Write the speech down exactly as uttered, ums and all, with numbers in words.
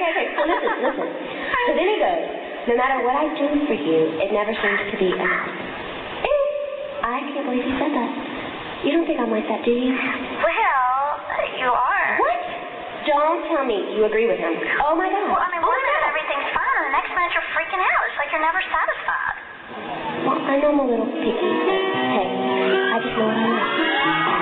okay, okay. So listen, listen. So then he goes, no matter what I do for you, it never seems to be enough. And I can't believe he said that. You don't think I'm like that, do you? Well, you are. What? Don't tell me you agree with him. Oh, my God. Well, I mean, one minute everything's fine, and the next minute you're freaking out. It's like you're never satisfied. Well, I know I'm a little picky, but hey, I just know what I like.